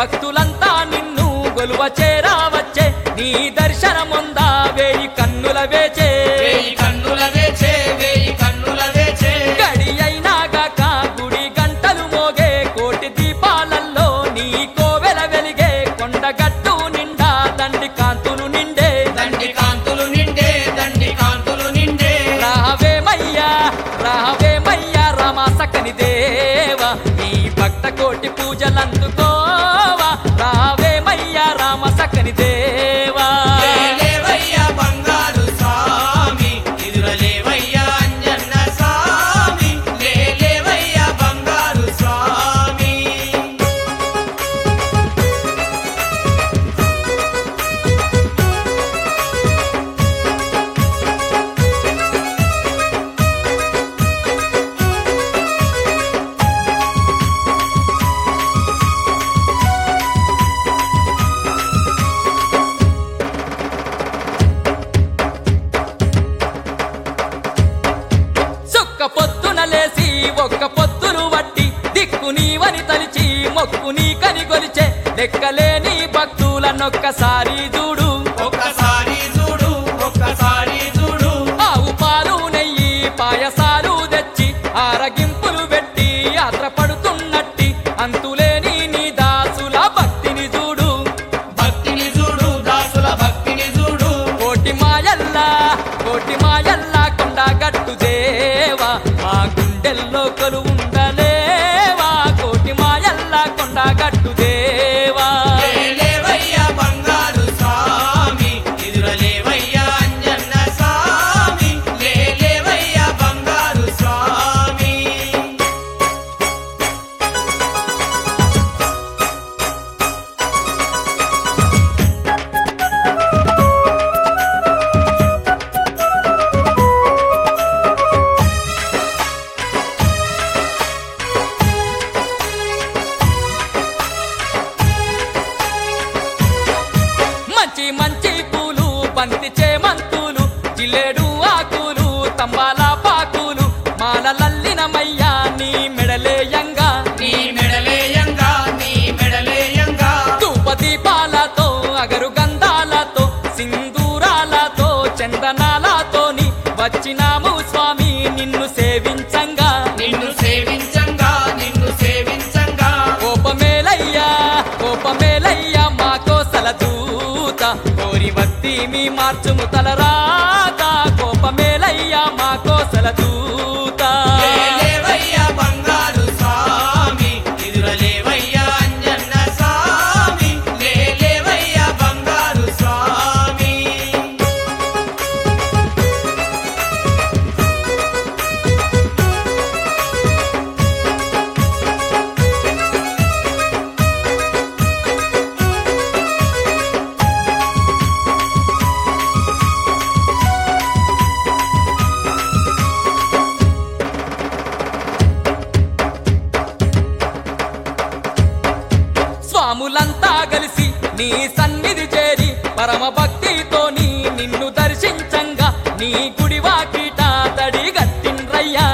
భక్తులంతా నిన్ను గొలువ చేరావచ్చే నీ దర్శనముందా వేయి కన్నుల వేచే గడి అయినాగాక గుడి గంటలు మోగే కోటి దీపాలల్లో నీ కోవెల వెలిగే కొండగట్టు నిండా దండి కాంతులు నిండే రావేమయ్యా రామ సకని దేవా నీ భక్త కోటి పూజలందుకోవా రావేమయ్యా రామ సకని దేవా పొద్దున లేసి ఒక్క పొద్దులు వట్టి దిక్కు నీవని తలిచి మొక్కు నీ కని గొలిచే లెక్కలేని భక్తులన్నొక్కసారి చూడు ఆవు పాలు నెయ్యి పాయసాలు తెచ్చి ఆరగింపులు పెట్టి యాత్ర పడుతున్నట్టి అంతులేని నీ దాసుల భక్తిని చూడు కోటి మాయల్లా కొండగట్టు దేవా మా గుండెల్లో కొలువుండలేవా కోటి మాయల్లా కొండగట్టు దేవా మంచి పూలు బంతి చేమంతులు జిల్లేడు ఆకులు తంబాల పాకులు మాలలల్లినమయ్యా నీ మెడలేయంగా ధూప దీపాలతో అగరు గంధాలతో సింధూరాలతో చందనాలతోని వచ్చినాము స్వామి నిన్ను సేవించంగా కోపమేలయ్యా మా కోసల దూత కోరి వత్తి మీ మార్చుము తలరాత కోపమేలయ్యా మా కోసల దూత స్వాములంతా కలిసి నీ సన్నిధి చేరి పరమ భక్తితోని నిన్ను దర్శించంగా నీ గుడి వాకిట దడిగట్టిండ్రయ్యా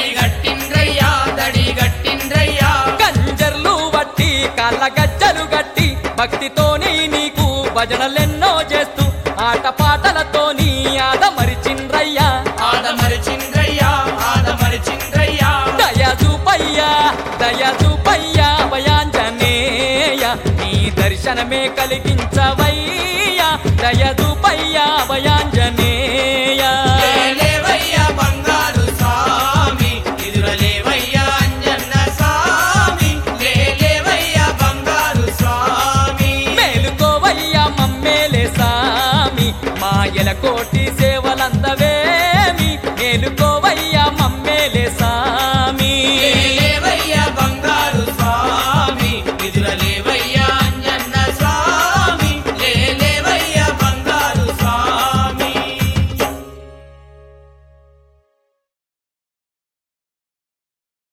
గంజర్లు వట్టి కాళ్ళ గజ్జలు గట్టి భక్తితోని నీకు భజనలెన్నో చేస్తూ ఆటపాటలతోని ఆదమరిచిండ్రయ్యా దయ చూపయ్యా భయాంజనేయ నీ దర్శనమే కలిగించవయ్యా దయ చూపయ్యా భయాంజనేయ మేలుకోవయ్యా మమ్మేలే సామి మాయల కోటి